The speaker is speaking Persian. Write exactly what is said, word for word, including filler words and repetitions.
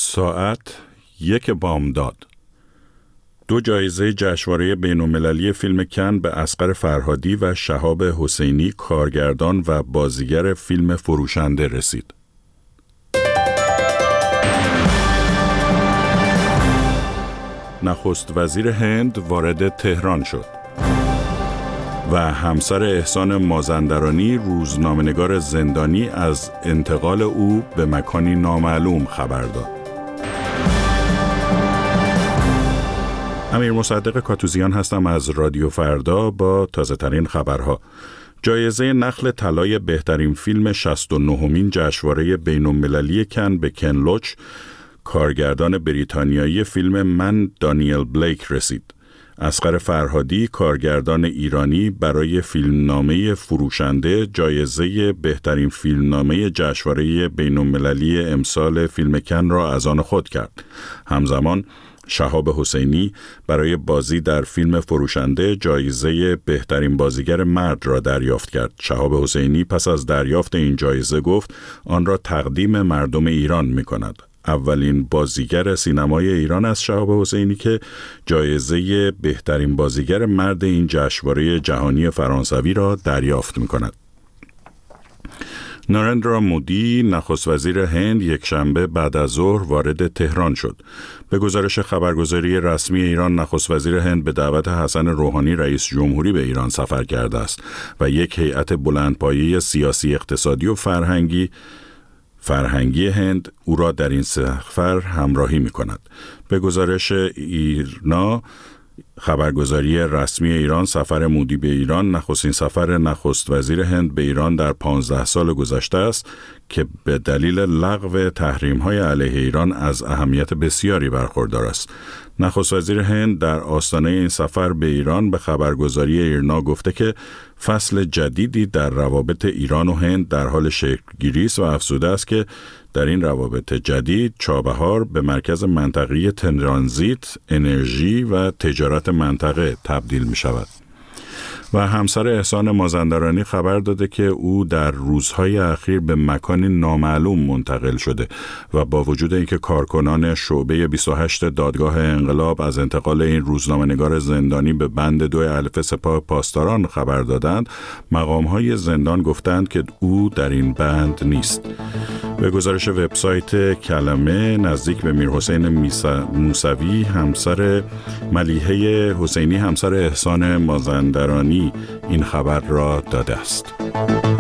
ساعت یک بامداد. دو جایزه جشنواره بین‌المللی فیلم کن به اصغر فرهادی و شهاب حسینی کارگردان و بازیگر فیلم فروشنده رسید. نخست وزیر هند وارد تهران شد و همسر احسان مازندرانی روزنامه‌نگار زندانی از انتقال او به مکانی نامعلوم خبر داد. امیر مصدق کاتوزیان هستم از رادیو فردا با تازه ترین خبرها. جایزه نخل طلای بهترین فیلم شصت و نهمین جشنواره بین‌المللی کن به کن لوچ، کارگردان بریتانیایی فیلم من دانیل بلیک رسید. اصغر فرهادی کارگردان ایرانی برای فیلمنامه فروشنده جایزه بهترین فیلمنامه جشنواره بین‌المللی امسال فیلم کن را از آن خود کرد. همزمان شهاب حسینی برای بازی در فیلم فروشنده جایزه بهترین بازیگر مرد را دریافت کرد. شهاب حسینی پس از دریافت این جایزه گفت آن را تقدیم مردم ایران می کند. اولین بازیگر سینمای ایران از شهاب حسینی که جایزه بهترین بازیگر مرد این جشنواره جهانی فرانسوی را دریافت می کند. نارندرا مودی نخست وزیر هند یک شنبه بعد از ظهر وارد تهران شد. به گزارش خبرگزاری رسمی ایران، نخست وزیر هند به دعوت حسن روحانی رئیس جمهوری به ایران سفر کرده است و یک هیئت بلندپایه سیاسی، اقتصادی و فرهنگی فرهنگی هند او را در این سفر همراهی می کند. به گزارش ایرنا خبرگزاری رسمی ایران، سفر مودی به ایران نخستین سفر نخست وزیر هند به ایران در پانزده سال گذشته است که به دلیل لغو تحریم‌های علیه ایران از اهمیت بسیاری برخوردار است. نخست وزیر هند در آستانه این سفر به ایران به خبرگزاری ایرنا گفته که فصل جدیدی در روابط ایران و هند در حال شکل‌گیری است و افزوده است که در این روابط جدید چابهار به مرکز منطقه‌ای ترانزیت، انرژی و تجارت منطقه تبدیل می شود. و همسر احسان مازندرانی خبر داده که او در روزهای اخیر به مکانی نامعلوم منتقل شده و با وجود اینکه کارکنان شعبه بیست و هشت دادگاه انقلاب از انتقال این روزنامه‌نگار زندانی به بند دو الف سپاه پاسداران خبر دادند، مقام‌های زندان گفتند که او در این بند نیست. به گزارش وبسایت کلمه، نزدیک به میرحسین موسوی همسر ملیحه حسینی همسر احسان مازندرانی این خبر را داده است.